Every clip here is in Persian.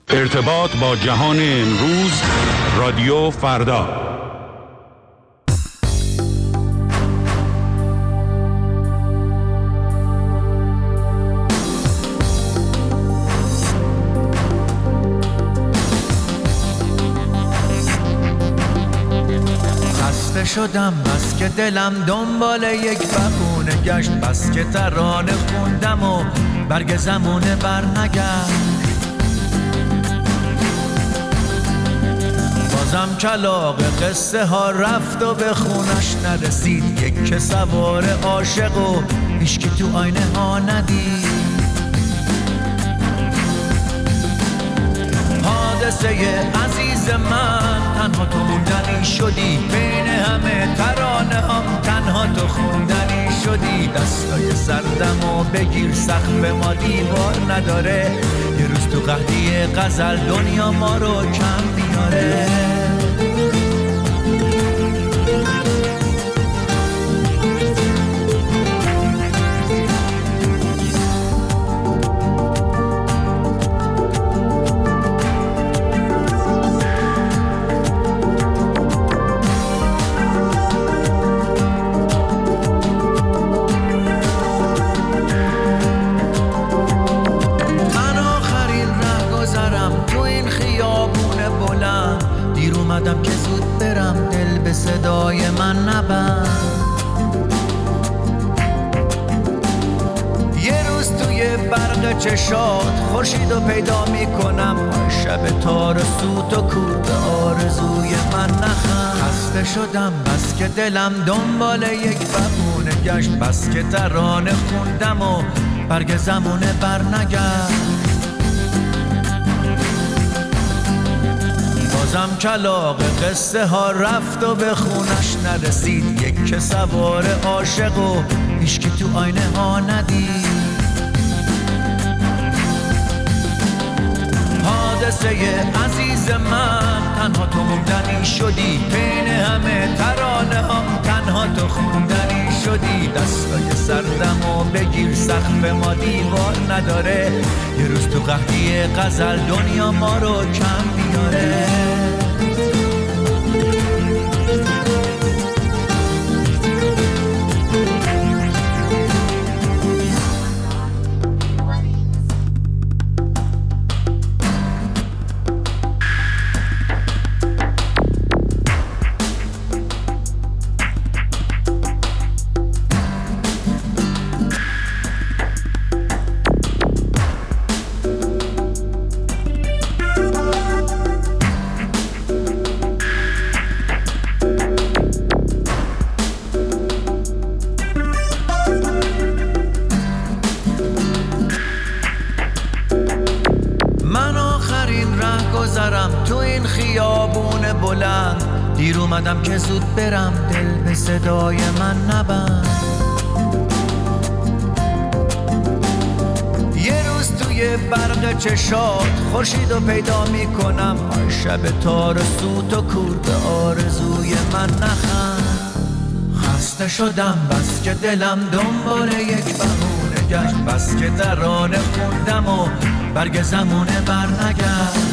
ارتباط با جهان امروز، رادیو فردا. خسته شدم بس که دلم دنبال یک بهونه گشت، بس که ترانه خوندم و برگ زمونه برنگشت. بازم کلاغ قصه ها رفت و به خونش نرسید، یک که سوار عاشق و هیچ که تو آینه ها ندید. حادثه عزیز من، تنها تو موندنی شدی، بین همه ترانه هم تنها تو خوندنی شدی. دستای سردم و بگیر، سقف ما دیوار نداره، یه روز تو قحطی غزل دنیا ما رو کم میاره. اومدم که زود برم، دل به صدای من نبند. یه روز توی برق چشات خورشیدو پیدا میکنم، شب تارسوت و کور به آرزوی من نخند. خسته شدم بس که دلم دنبال یک بهونه گشت، بس که ترانه خوندم و برگ زمونه برنگشت. بازم کلاغ قصه ها رفت و به خونش نرسید، یک که سوار عاشق و هیچ که تو آینه ها ندید. حادثه عزیز من، تنها تو موندنی شدی، بین همه ترانه هم تنها تو خوندنی شدی. دستای سردم و بگیر، سقف ما دیوار نداره، یه روز تو قحطی غزل دنیا ما رو کم میاره. تو این خیابون بلند، دیر اومدم که زود برم، دل به صدای من نبند. یه روز توی برق چشات خورشیدو پیدا میکنم، شب تارسوت و کور به آرزوی من نخند. خسته شدم بس که دلم دنبال یک بهونه گشت، بس که ترانه خوندم و برگ زمونه برنگشت.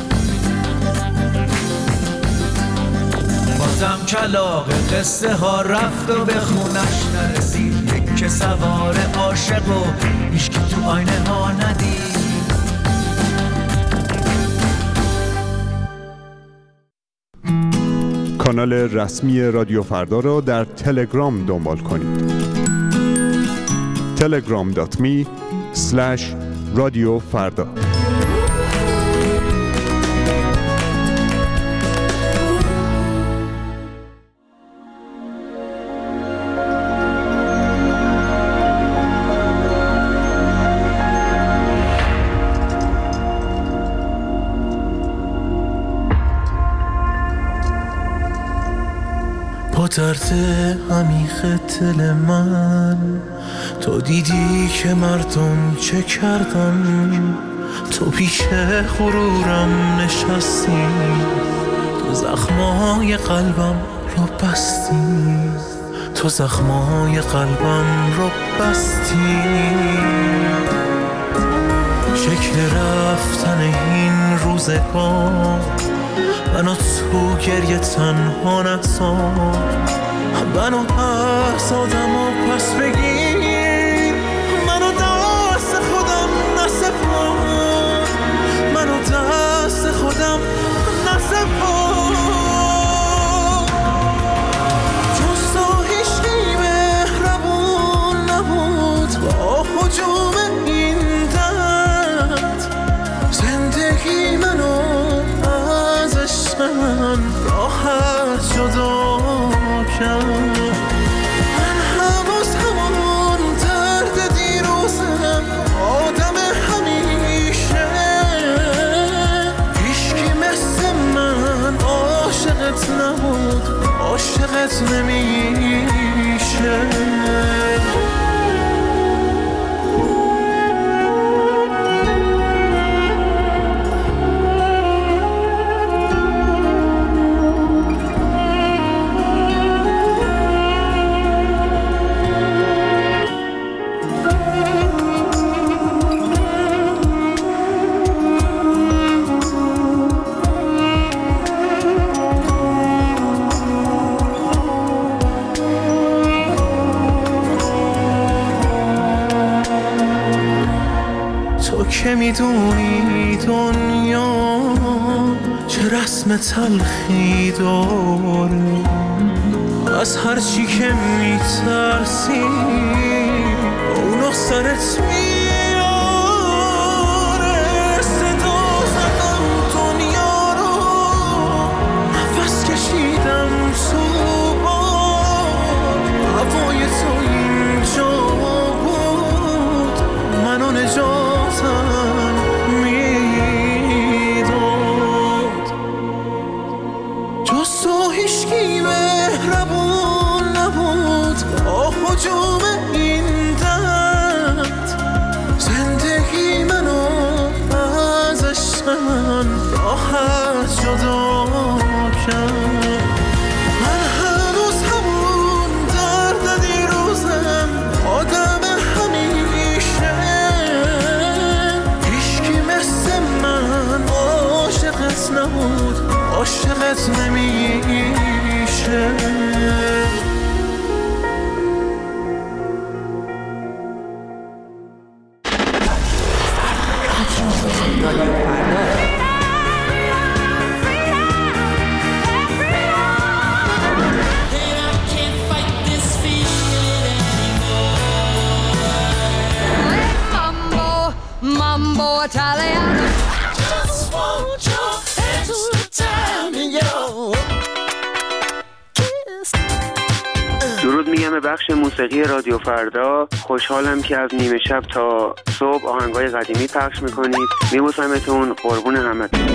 بازم کلاغ قصه ها رفت و به خونش نرسید، یک که سوار عاشق و هیچ که تو آینه ها ندید. کانال رسمی رادیو فردا را در تلگرام دنبال کنید. telegram.me/رادیوفردا. با درد عمیق دل من تو دیدی که مردم چه کردن، تو پیش غرورم نشستی، تو زخمای قلبم رو بستی، تو زخمای قلبم رو بستی. شکل رفتن این رو روزگار منو تو گریه تنها نذار منو از آدم و پس بگیر منو دست خودم نسپار منو دست خودم نسپار جز تو هیچکی مهربون نبود با حجوم این درد زندگی منو ازش من راحت جدا کرد من هنوز همون درد دیروزم آدم همیشه هیچکی مثل من عاشقت نبود عاشقت نمیشه که میدونی دنیا چه رسم تلخی داره از هر چی که میترسی اونو سرت میاره صدا زدم دنیا رو نفس کشیدم تو باد هوای تو اینجا بود منو نجاتم حجوم این درد زندگی منو ازش من راحت جدا کرد من هنوز همون درد دیروزم آدم همیشه هیچکی مثل من عاشقت نبود عاشقت نمیشه درود میگم به بخش موسیقی رادیو فردا. خوشحالم که از نیمه شب تا صبح آهنگای قدیمی پخش میکنید. میبوسمتون، قربون همتون.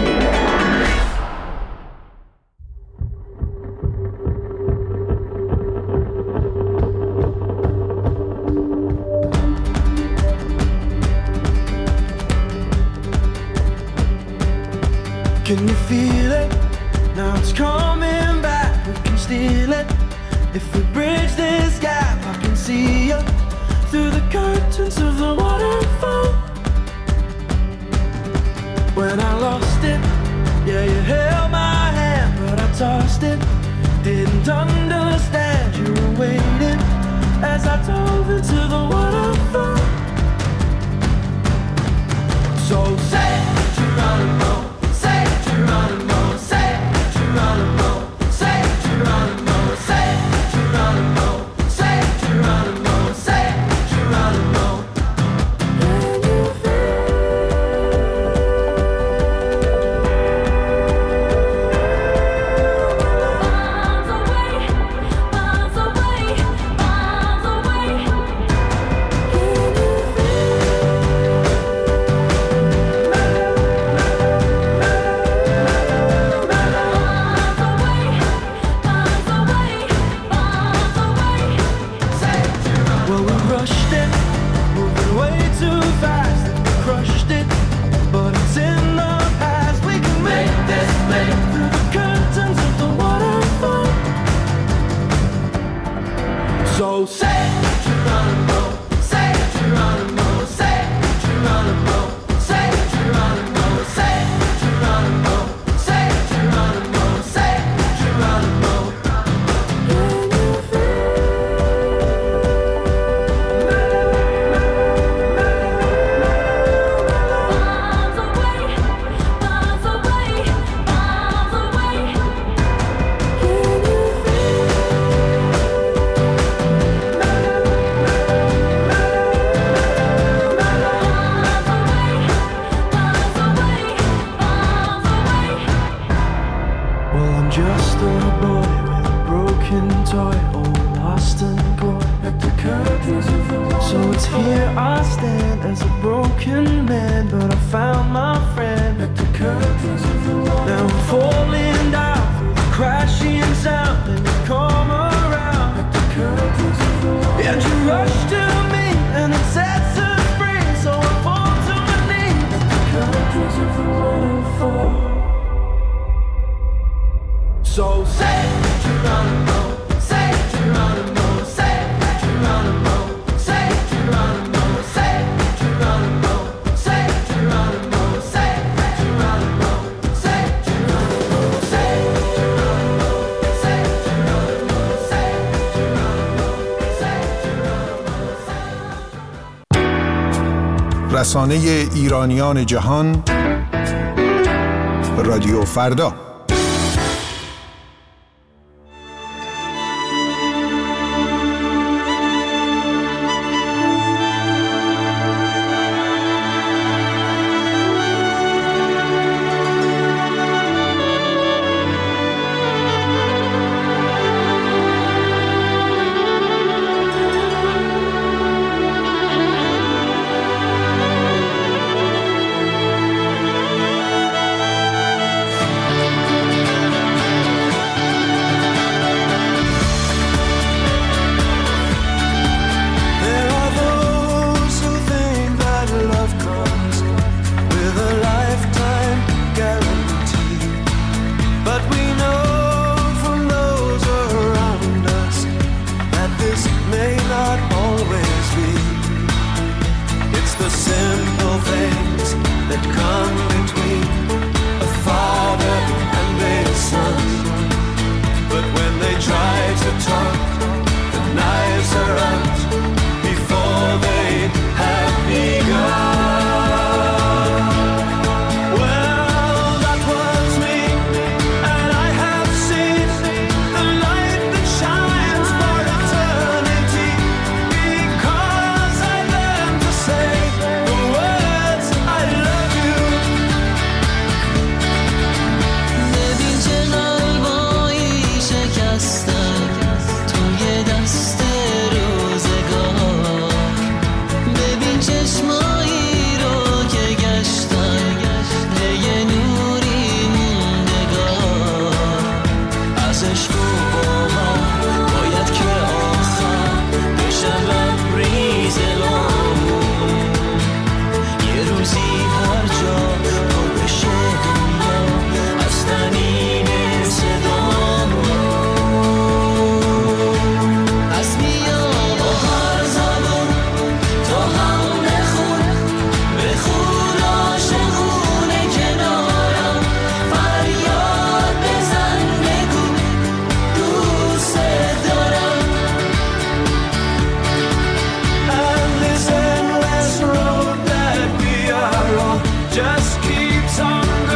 Can you feel it? Now it's coming back. We can steal it. If we bridge this gap, I can see you through the curtains of the waterfall. When I lost it, yeah, you held my hand, but I tossed it. Didn't understand you were waiting as I dove into the waterfall. So say Geronimo. Geronimo, say Geronimo, say Geronimo, say Geronimo, say Geronimo, say Geronimo. Can you feel? Miles away, miles away, miles away. Can you feel? here I stand as a broken man, but I found my friend at the curtains of the wall. Now I'm falling down through the crashing sound, and you come around at the curtains of the wall. And you rush to me, and it sets us free, so I fall to my knees at the curtains of the waterfall. So say Geronimo, say Geronimo, say Geronimo, say Geronimo, say Geronimo, say Geronimo, say Geronimo, say Geronimo, say Geronimo, say Geronimo, say Geronimo, say. رسانه ایرانیان جهان رادیو فردا. Just keeps on